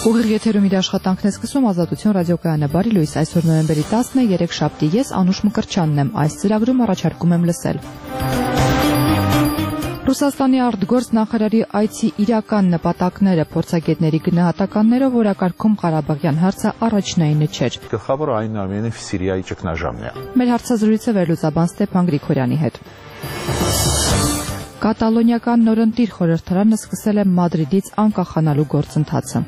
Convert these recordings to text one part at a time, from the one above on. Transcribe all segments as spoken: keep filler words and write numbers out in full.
Ուղիղ եթերում իր աշխատանքն է սկսում Ազատություն ռադիոկայանը։ Բարի լույս, այսօր նոյեմբերի տասն է, երեքշաբթի, ես Անուշ Մկրտչյանն եմ, այս ծրագրում առաջարկում եմ լսել։ Ռուսաստանի արտգործ նախարարի այցի իրական նպատակները, փորձագետների գնահատականներով օրակարգում Ղարաբաղյան հարցը առաջնայինը չէր։ Գլխավոր այնուամենայնիվ Սիրիայի ճգնաժամն է։ Մեր հարցազրույցը վերլուծաբան Ստեփան Գրիգորյանի հետ։ Կատալոնիական նորընտիր խորհրդարանը սկսել է Մադրիդից անկախանալու գործընթացը։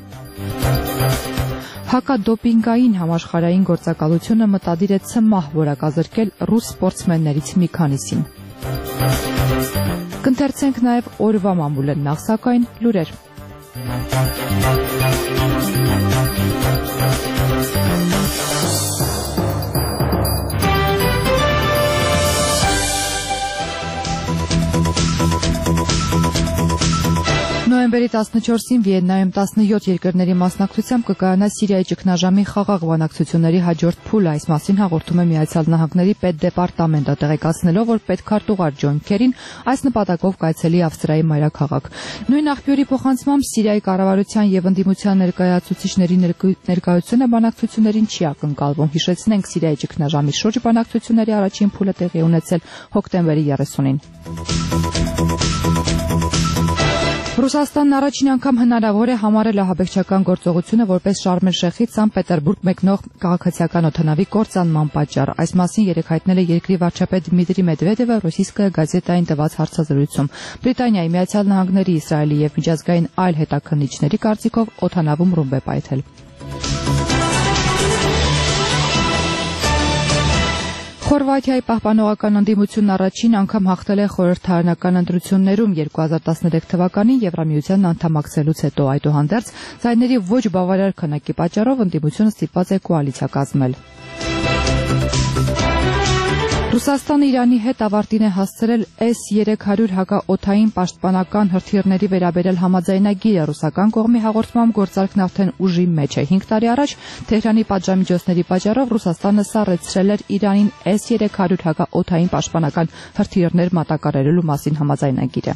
Հակադոպինգային համաշխարհային գործակալությունը մտադիր է ցմահ որակազրկել ռուս սպորտսմեններից մի քանիսին։ Կընթերցենք նաև օրվա մամուլը, նախ սակայն լուրեր։ Նոյեմբերի տասնչորսին Վիեննայում տասնյոթ երկրների մասնակցությամբ կկայանա Սիրիայի ճգնաժամի խաղաղ բանակցությունների հաջորդ փուլը, այս մասին հաղորդում է Միացյալ Նահանգների պետդեպարտամենտը, տեղեկացնելով, որ պետքարտուղար Ջոն Քերին այս նպատակով կայցելի Ավստրիայի մայրաքաղաք։ Նույն աղբյուրի փոխանցմամբ Սիրիայի կառավարության եւ ընդդիմության ներկայացուցիչների ներկայությունը բանակցություններին չի ակնկալվում։ Հիշեցնենք, Սիրիայի ճգնաժամի շուրջ բանակցությունների առաջին փուլը տեղի ունեցել հոկտեմբերի երեսունին։ Ռուսաստանն առաջին անգամ հնարավոր է համարել ահաբեկչական գործողությունը որպես Շարմ էլ-Շեյխից Սանտ Պետերբուրգ մեկնող քաղաքացիական օդանավի կործանման պատճառ։ Այս մասին երեկ հայտնել է երկրի վարչապետ Դմիտրի Մեդվեդևը Ռոսիյսկայա գազետային տված հարցազրույցում։ Բրիտանիայի, Միացյալ Նահանգների, Իսրայելի եւ միջազգային այլ հետաքննիչների կարծիքով օդանավում ռումբ է պայթել։ Խորվաթիայի պահպանողական ընդդիմությունն առաջին անգամ հաղթել է խորհրդարանական ընտրություններում երկու հազար տասներեք թվականին Եվրամիության անդամակցելուց հետո, այդուհանդերձ ձայների ոչ բավարար քանակի պատճառով ընդդիմությունը ստիպված է կոալիցիա կազմել։ Ռուսաստանը Իրանի հետ ավարտին է հասցրել էս երեք հարյուր հակաօդային պաշտպանական հրթիռների վերաբերյալ համաձայնագիրը, ռուսական կողմի հաղորդմամբ գործարքն արդեն ուժի մեջ է։ Հինգ տարի առաջ Թեհրանի պատժամիջոցների պատճառով Ռուսաստանը սառեցրել էր Իրանին էս երեք հարյուր հակաօդային պաշտպանական հրթիռներ մատակարարելու մասին համաձայնագիրը։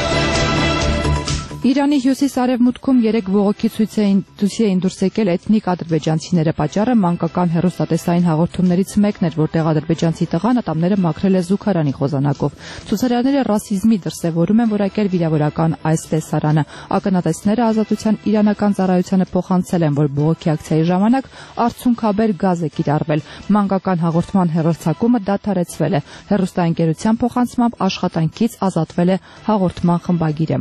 Իրանի հյուսիս-արևմուտքում երեք բողոքի ցույցի էին դուրս եկել էթնիկ ադրբեջանցիները։ Պատճառը մանկական հեռուստատեսային հաղորդումներից մեկն էր, որտեղ ադրբեջանցի տղան ատամները մաքրել է զուգարանի խոզանակով։ Ցուցարարները ռասիզմի դրսևորում են որակել վիրավորական այս տեսարանը։ Ակնատեսները Ազատության իրանական ծառայությանը փոխանցել են, որ բողոքի ակցիայի ժամանակ արցունքաբեր գազ է կիրառվել։ Մանկական հաղորդման հեռարձակումը դադարեցվել է։ Հեռուստաընկերության փոխանցմամբ աշխատանքից ազատվել է հաղորդման խմբագիրը։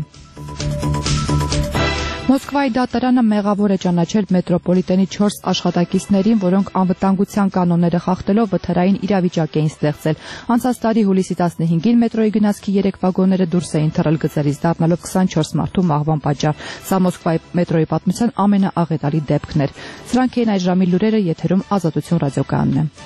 Մոսկվայի դատարանը մեղավոր է ճանաչել մետրոպոլիտենի չորս աշխատակիցներին, որոնք անվտանգության կանոնները խախտելով վթարային իրավիճակ էին ստեղծել։ Անցած տարի հուլիսի տասնհինգին մետրոյի գնացքի երեք վագոնները դուրս էին թռել գծերից, դառնալով քսանչորս մարդու մահվան պատճառ։ Սա Մոսկվայի մետրոյի պատմության ամենաաղետալի դեպքն էր։ Սրանք էին այս ժամի լուրերը, եթերում Ազատություն ռադիոկայանն է։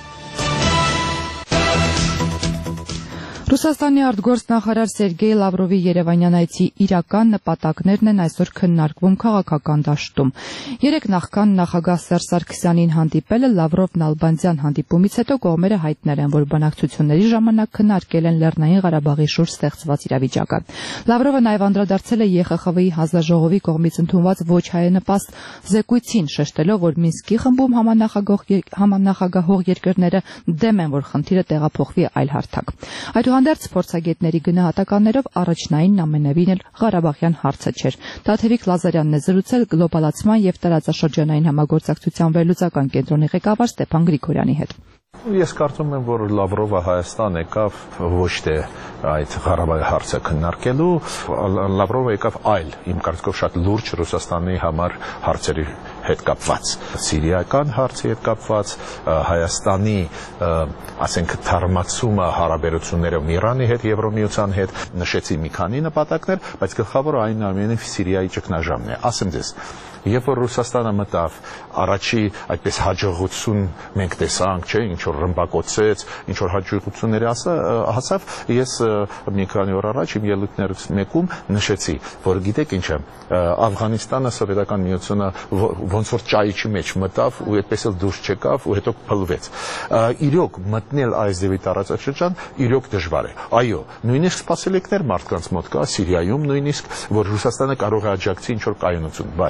Ռուսաստանի արտգործ նախարար Սերգեյ Լավրովի Երևանյան այցի իրական նպատակներն են այսօր քննարկվում քաղաքական դաշտում։ Երեք նախքան նախագահ Սերժ Սարգսյանին հանդիպելը Լավրովն Ալբանդյան հանդիպումից հետո կողմերը հայտնել են, որ բանակցությունների ժամանակ քննարկել են Լեռնային Ղարաբաղի շուրջ ստեղծված իրավիճակը։ Լավրովը նաև անդրադարձել է Ե Խ Խ V-ի հանձնաժողովի կողմից ընդունված ոչ հայանպաստ զեկույցին, շեշտելով, որ Մինսկի խմբում համանախագահող երկրները դեմ են, որ խնդիրը տեղափոխվի այլ հարթակ։ Այդուհանդերձ փորձագետների գնահատականներով առաջնայինն ամենևին էլ Ղարաբաղյան հարցը չէր։ Տաթևիկ Լազարյանն է զրուցել գլոբալացման եւ տարածաշրջանային համագործակցության վերլուծական կենտրոնի ղեկավար Ստեփան Գրիգորյանի հետ։ Ես կարծում եմ, որ Լավրովը Հայաստան եկավ ոչ թե այդ Ղարաբաղի հարցը քննարկելու, Լավրովը եկավ այլ, իմ կարծիքով շատ լուրջ Ռուսաստանի համար հարցերի հետ կապված, սիրիական հարցի հետ կապված, Հայաստանի, ասենք, թարմացումը հարաբերություններով Իրանի հետ, Եվրոմիության հետ, նշեցի մի քանի նպատակներ, բայց գլխավորը այնուամենայնիվ Սիրիայի ճգնաժամն է։ Ասեմ ձեզ, երբ որ Ռուսաստանը մտավ, առաջի այդպես հաջողություն մենք տեսանք, չէ, ինչ որ ռմբակոծեց, ինչ որ հաջողությունների հասավ, ես մի քանի օր առաջ իմ ելույթներից մեկում նշեցի, որ գիտեք ինչ է, Աֆղանիստանը, Սովետական միությունը ոնց որ ճայիչի մեջ մտավ ու այդպես էլ դուրս չեկավ ու հետո փլվեց։ Իրոք մտնել այս ձևի տարածաշրջան իրոք դժվար է։ Այո, նույնիսկ սպասելիքներ մարդկանց մոտ կա, Սիրիայում նույնիսկ, որ Ռուսաստանը կարող է աջակցի ինչ որ կայունություն, բայց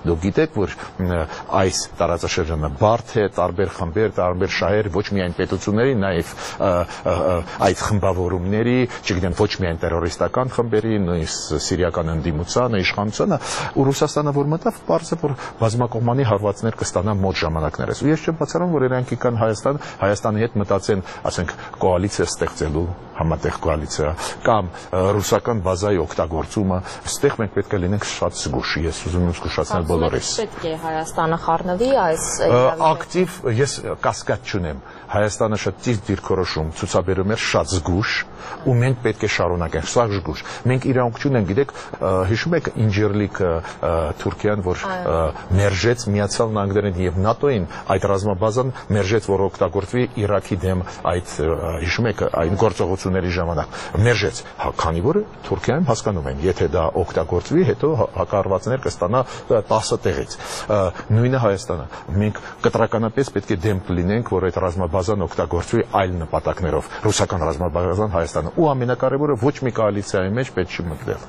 Դուք գիտեք, որ այս տարածաշրջանը բարդ է, տարբեր խմբեր, տարբեր շահեր, ոչ միայն պետությունների, նաև այդ խմբավորումների, չգիտեմ, ոչ միայն տերորիստական խմբերի, նույնիսկ սիրիական ընդդիմությանը, իշխանությանը, ու Ռուսաստանը որ մտավ, պարզ է, որ բազմակողմանի հարվածներ կստանա մոտ ժամանակներս։ Ու ես չեմ բացառում, որ իրանք կան Հայաստան, Հայաստանի հետ մտածեն, ասենք, կոալիցիա ստեղծելու, համատեղ կոալիցիա, կամ ռուսական բազայի օգտագործումը, այստեղ մենք պետք է լինենք շատ զգուշ, ես ուզում եմ զգուշացնել բոլորիս։ Պետք է Հայաստանը խառնվի այս ակտիվ, ես կասկած չունեմ, Հայաստանը շատ ճիշտ դիրքորոշում ցուցաբերում էր շատ զգուշ, ու մենք պետք է շարունակենք սա զգուշ։ Մենք իրավունք չունենք, գիտեք, հիշում եք Ինջերլիկ Թուրքիան, որ մերժեց Միացյալ Նահանգներին եւ ՆԱՏՕ-ին, այդ ռազմաբազան մերժեց, որ օգտագործվի Իրաքի դեմ այդ, հիշում եք, այն գործողությունների ժամանակ մերժեց, քանի որ Թուրքիայում հասկանում են, եթե դա օգտագործվի, հետո հակառակվածներ կստանա տասը տեղից։ Նույնը Հայաստանը, մենք կտրականապես պետք է դեմ կլինենք, որ այդ ռազմաբազան օգտագործվի այլ նպատակներով, ռուսական ռազմաբազան Հայաստանը, ու ամենակարևորը ոչ մի կոալիցիայի մեջ պետք չի մտնել։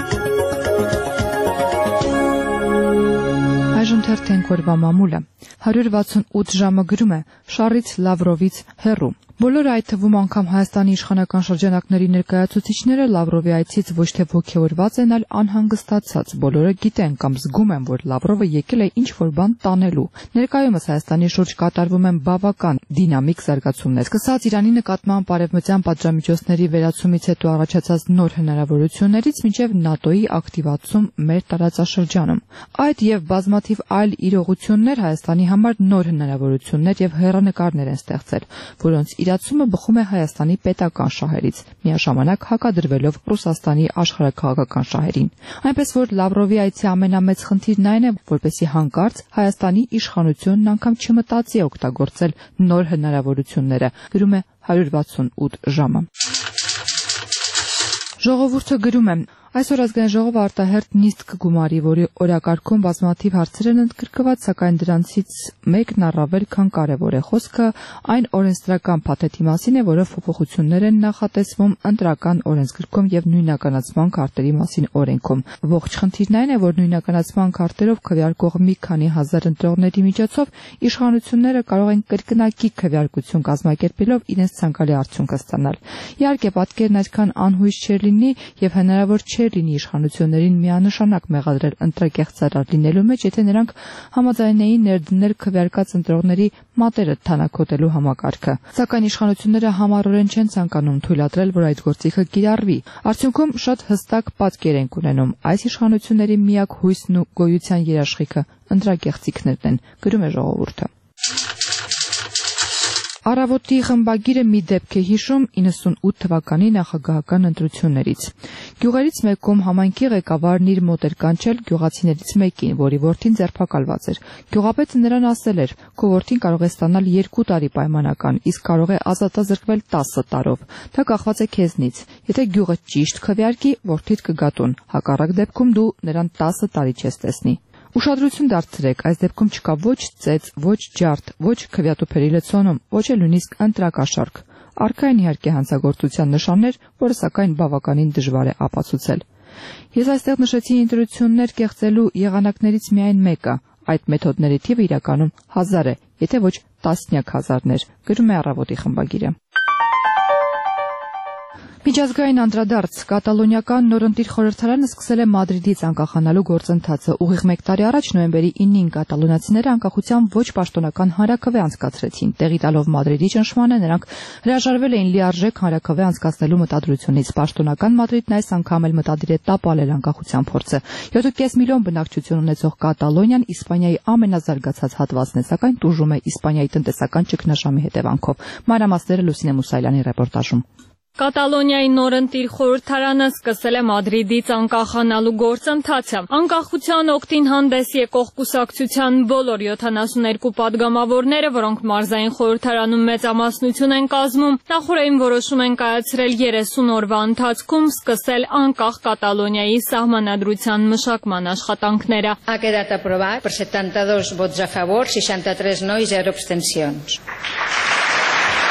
Այժմ թերթենք օրվա մամուլը։ հարյուր վաթսունութ ժամը գրում է Շառից Լավրովից հեռու։ Բոլորը, այդ թվում անգամ Հայաստանի իշխանական շրջանակների ներկայացուցիչները Լավրովի այցից ոչ թե ոգևորված են, այլ անհանգստացած։ Բոլորը գիտեն կամ զգում են, որ Լավրովը եկել է ինչ-որ բան տանելու։ Ներկայումս Հայաստանի շուրջ կատարվում են բավական դինամիկ զարգացումներ։ Սկսած Իրանի նկատմամբ արևմտյան պատժամիջոցների վերացումից հետո առաջացած նոր հնարավորություններից մինչև ՆԱՏՕ-ի ակտիվացում մեր տարածաշրջանում։ Այդ եւ բազմաթիվ այլ իրողություններ Հայաստանի համար նոր հնարավորություններ եւ հեռանկարներ են ստեղծել, որոնց իրացումը բխում է Հայաստանի պետական շահերից, միաժամանակ հակադրվելով Ռուսաստանի աշխարհաքաղաքական շահերին։ Այնպես որ Լավրովի այցի ամենամեծ խնդիրն այն է, որպեսզի հանկարծ Հայաստանի իշխանությունն անգամ չմտածի օգտագործել նոր հնարավորությունները, գրում է հարյուր վաթսունութ ժամը։ Ժողովուրդը գրում է. Այսօր ազգային ժողովը արտահերթ նիստ կգումարի, որի օրակարգում բազմաթիվ հարցեր են ընդգրկված, սակայն դրանցից մեկն առավել քան կարևոր է։ Խոսքը այն օրենսդրական փաթեթի մասին է, որը փոփոխություններ են նախատեսվում ընտրական օրենսգրքում եւ նույնականացման քարտերի մասին օրենքում։ Ողջ խնդիրն այն է, որ նույնականացման քարտերով քվեարկող մի քանի հազար ընտրողների միջոցով իշխանությունները կարող են կրկնակի քվեարկություն կազմակերպելով իրենց ցանկալի արդյունքը ստանալ։ Իհարկե, պատկերն այդքան անհույս չէր լինի եւ հնարավոր չէ լինի իշխանություններին միանշանակ մեղադրել ընտրակեղծարար լինելու մեջ, եթե նրանք համաձայնեին ներդնել քվեարկած ընտրողների մատերը թանաքոտելու համակարգը։ Սակայն իշխանությունները համառորեն չեն ցանկանում թույլատրել, որ այդ գործիքը կիրառվի։ Արդյունքում շատ հստակ պատկեր են ունենում։ Այս իշխանությունների միակ հույսն ու գոյության երաշխիքը ընտրակեղծիքներն են, գրում է ժողովուրդը։ Առավոտի խմբագիրը մի դեպք է հիշում իննսունութ թվականի նախագահական ընտրություններից։ Գյուղերից մեկում համայնքի ղեկավարն իր մոտ էր կանչել գյուղացիներից մեկին, որի որդին ձերբակալված էր։ Գյուղապետը նրան ասել էր. «Քո որդին կարող է ստանալ երկու տարի պայմանական, իսկ կարող է ազատազրկվել տասը տարով։ Դա կախված է քեզնից։ Եթե գյուղը ճիշտ քվեարկի, որդիդ կգա տուն, հակառակ դեպքում դու նրան տասը տարի չես տեսնի»։ Ուշադրություն դարձրեք, այս դեպքում չկա ոչ ծեծ, ոչ ջարդ, ոչ քվեատուփերի լցոնում, ոչ էլ նույնիսկ ընտրակաշարք։ Առկա են իհարկե հանցագործության նշաններ, որը սակայն բավականին դժվար է ապացուցել։ Ես այստեղ նշեցի ընտրություններ կեղծելու եղանակներից միայն մեկը։ Այդ մեթոդների թիվը իրականում հազար է, եթե ոչ տասնյակ հազարներ, գրում է Առավոտի խմբագիրը։ Միջազգային անդրադարձ կատալոնիական նորընտիր խորհրդարանը սկսել է Մադրիդից անկախանալու գործընթացը։ Ուղիղ մեկ տարի առաջ նոյեմբերի ինին կատալոնացիները անկախության ոչ պաշտոնական հանրաքվե անցկացրեցին։ Տեղի տալով Մադրիդի ճնշմանը նրանք հրաժարվել էին լիարժեք հանրաքվե անցկացնելու մտադրությունից։ Պաշտոնական Մադրիդն այս անգամ էլ մտադիր է տապալել անկախության փորձը։ յոթ կես միլիոն բնակչություն ունեցող Կատալոնիան Իսպանիայի ամենազարգացած հատվածն է, սակայն տուժում է Իսպանիայի տնտեսական ճգնաժամի հետևանքով։ Մանրամասները Լուսինե Մուսայելյանի ռեպորտաժում։ Կատալոնիայի նորընտիր խորհրդարանը սկսել է Մադրիդից անկախանալու գործընթացը։ Անկախության օգտին հանդես եկող կուսակցության բոլոր յոթանասուներկու падգամավորները, որոնք մարզային խորհրդարանում մեծամասնություն են կազմում, նախորդային որոշում են կայացրել երեսուն օրվա ընթացքում սկսել անկախ Կատալոնիայի սահմանադրության մշակման աշխատանքները։ Ha quedat aprovat per setanta-dos vots a favor, seixanta-tres no i zero abstencions.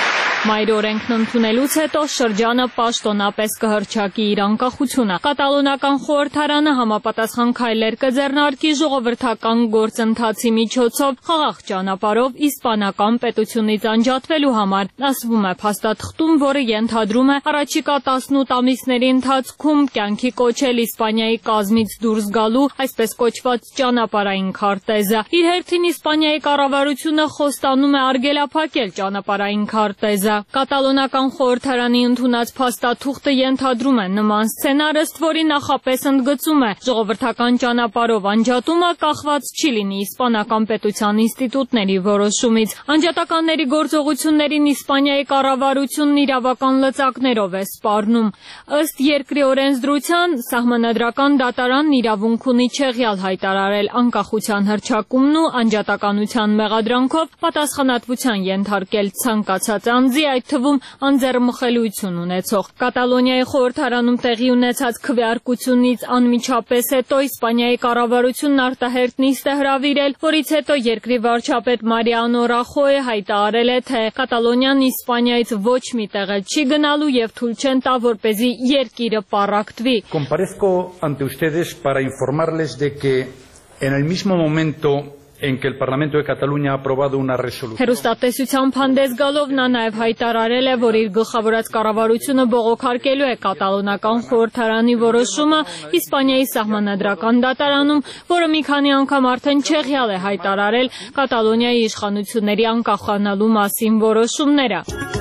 Մայր օրենքն ընդունելուց հետո շրջանը պաշտոնապես կհռչակի իր անկախությունը։ Կատալոնական խորհրդարանը համապատասխան քայլեր կձեռնարկի ժողովրդական գործընթացի միջոցով խաղաղ ճանապարհով իսպանական պետությունից անջատվելու համար, ասվում է փաստաթղթում, որը ենթադրում է առաջիկա տասնութ ամիսների ընթացքում կյանքի կոչել Իսպանիայի կազմից դուրս գալու այսպես կոչված ճանապարհային քարտեզը։ Իր հերթին Իսպանիայի կառավարությունը խոստանում է արգելափակել ճանապարհային քարտեզը։ Կատալոնական խորհրդարանի ընդունած փաստաթուղթը ենթադրում է նման սցենար, ըստ որի նախապես ընդգծում է ժողովրդական ճանապարհով անջատումը կախված չի լինի իսպանական պետության ինստիտուտների որոշումից։ Անջատականների գործողություններին Իսպանիայի կառավարությունն իրավական լծակներով է սպառնում։ Ըստ երկրի օրենսդրության սահմանադրական դատարանն իրավունք ունի չեղյալ հայտարարել անկախության հռչակումն ու անջատականության մեղադրանքով պատասխանատվության ենթարկել ցանկացած անձի, այդ թվում անձեռմխելիություն ունեցող։ Կատալոնիայի խորհրդարանում տեղի ունեցած քվեարկությունից անմիջապես հետո Իսպանիայի կառավարությունն արտահերթ նիստ է հրավիրել, որից հետո երկրի վարչապետ Մարիանո Ռախոյը հայտարարել է, թե Կատալոնիան Իսպանիայից ոչ մի տեղ չի գնալու եւ թույլ չեն տա, որպեսզի երկիրը պառակտվի։ Comparezco ante ustedes para informarles de que en el mismo momento en que el Parlamento de Cataluña ha aprobado una resolución. Հերոստատեսությամբ հանդես գալով նա նաև հայտարարել է, որ իր գլխավորած կառավարությունը բողոքարկելու է կատալոնական խորհրդարանի որոշումը Իսպանիայի սահմանադրական դատարանում, որը մի քանի անգամ արդեն չեղյալ է հայտարարել Կատալոնիայի իշխանությունների անկախանալու մասին որոշումները։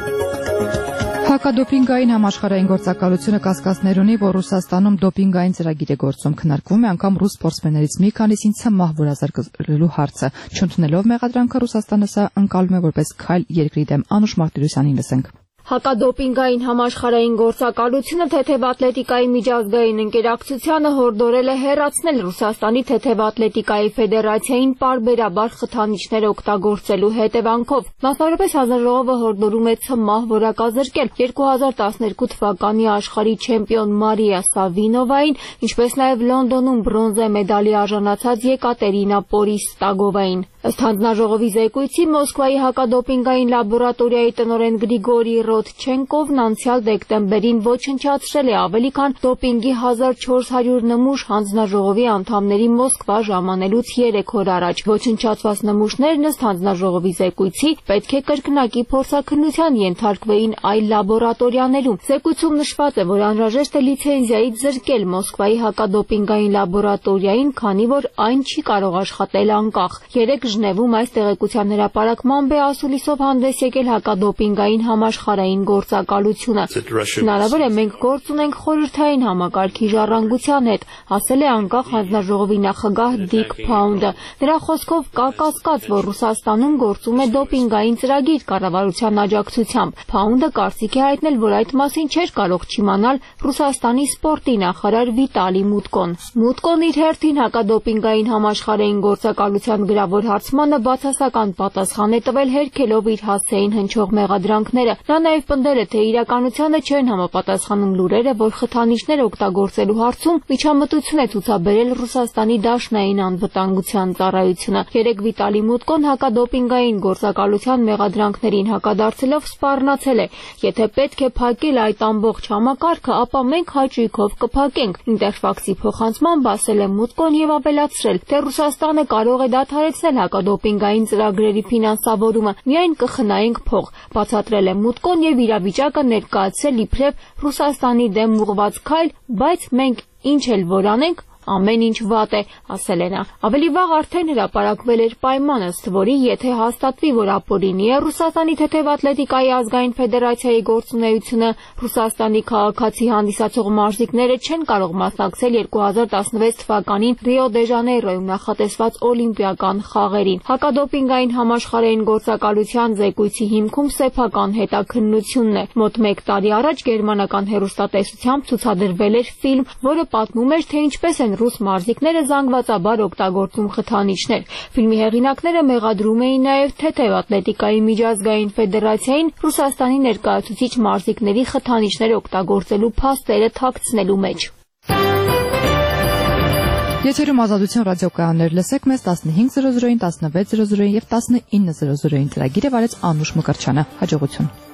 Հակադոպինգային համաշխարհային գործակալությունը կասկածներ ունի, որ Ռուսաստանում դոպինգային ծրագիր է գործում, քննարկվում է անգամ ռուս սպորտսմեններից մի քանիսին ցմահ որազարկելու հարցը։ Չընդունելով մեղադրանքը Ռուսաստանը սա ընկալում է որպես քայլ երկրի դեմ։ Անուշ Մարտիրոսյանին լսենք։ Հակադոպինգային համաշխարհային գործակալությունը թեթև ատլետիկայի միջազգային ընկերակցությանը հորդորել է հեռացնել Ռուսաստանի թեթև ատլետիկայի ֆեդերացիային պարբերաբար խթանիչներ օգտագործելու հետևանքով։ Մասնավորապես հանձնաժողովը հորդորում է ցմահ որակազրկել երկու հազար տասներկու թվականի աշխարհի չեմպիոն Մարիա Սավինովային, ինչպես նաև Լոնդոնում բրոնզե մեդալի արժանացած Եկատերինա Պորիստագովային։ Ըստ հանձնաժողովի զեկույցի Մոսկվայի հակադոպինգային լաբորատորիայի տնօրեն Գրիգորի Ռոդչենկովն անցյալ դեկտեմբերին ոչնչացրել է ավելի քան դոպինգի հազար չորս հարյուր նմուշ հանձնաժողովի անդամների Մոսկվա ժամանելուց երեք օր առաջ։ Ոչնչացված նմուշներն ըստ հանձնաժողովի զեկույցի պետք է կրկնակի փորձաքննության ենթարկվեին այլ լաբորատորիաներում։ Զեկույցում նշված է, որ անհրաժեշտ է լիցենզիայից զրկել Մոսկվայի հակադոպինգային լաբորատորիային, քանի որ այն չի կարող աշխատել անկախ։ Երեք Ժնևում այս տեղեկության հրապարակմամբ է ասուլիսով հանդես եկել հակադոպինգային համաշխարհային գործակալությունը։ Հնարավոր է մենք գործ ունենք խորհրդային համակարգի ժառանգության հետ, ասել է անկախ հանձնաժողովի նախագահ Դիկ Փաունդը։ Նրա խոսքով կա կասկած, որ Ռուսաստանում գործում է դոպինգային ծրագիր կառավարության աջակցությամբ։ Փաունդը կարծիք է հայտնել, որ այդ մասին չէր կարող չիմանալ Ռուսաստանի սպորտի նախարար Վիտալի Մուտկոն։ Մուտկոն իր հերթին հակադոպինգային համաշխարհային գործակալության գրավոր հարցմանը բացասական պատասխան է տվել, հերքելով իր հասցեին հնչող մեղադրանքները։ Նա նաև պնդել է, թե իրականությանը չեն համապատասխանում լուրերը, որ խթանիչներ օգտագործելու հարցում միջամտություն է ցուցաբերել Ռուսաստանի Դաշնային անվտանգության ծառայությունը։ Երեք Վիտալի Մուտկոն հակադոպինգային գործակալության մեղադրանքներին հակադարձելով սպառնացել է. «Եթե պետք է փակել այդ ամբողջ համակարգը, ապա մենք հաճույքով կփակենք»։ Ինտերֆաքսի փոխանցմամբ ասել է Մուտկոն եւ ավելացրել, թե Ռուսաստանը կարող է դադարեցնել հակադոպինգային ծրագրերի ֆինանսավորումը, միայն կխնայենք փող։ Բացատրել է Մուտկոն եւ իրավիճակը ներկայացրել իբրև Ռուսաստանի դեմ ուղղված քայլ, բայց մենք ինչ էլ որ անենք, ամեն ինչ վատ է, ասել է նա։ Ավելի վաղ արդեն հրապարակվել էր պայման, ըստ որի եթե հաստատվի, որ ապօրինի է Ռուսաստանի թեթև ատլետիկայի ազգային ֆեդերացիայի գործունեությունը, Ռուսաստանի քաղաքացի հանդիսացող մարզիկները չեն կարող մասնակցել երկու հազար տասնվեց թվականին Ռիո դե Ժանեյրոյում նախատեսված օլիմպիական խաղերին։ Հակադոպինգային համաշխարհային գործակալության զեկույցի հիմքում սեփական հետաքննությունն է։ Մոտ մեկ տարի առաջ գերմանական հեռուստատեսությամբ ցուցադրվել էր ֆիլմ, որը պատմում էր, թե ինչպես են ռուս մարզիկները զանգվածաբար օգտագործում խթանիչներ։ Ֆիլմի հեղինակները մեղադրում էին նաև թեթև ատլետիկայի միջազգային ֆեդերացիային Ռուսաստանի ներկայացուցիչ մարզիկների խթանիչներ օգտագործելու փաստերը թաքցնելու մեջ։ Եթերում Ազատություն ռադիոկայաններ, լսեք մեզ տասնհինգ զրո զրոին, տասնվեց զրո զրոին եւ տասնինը զրո զրոին ծրագիրը վարեց Անուշ Մկրտչյանը։ Հաջողություն։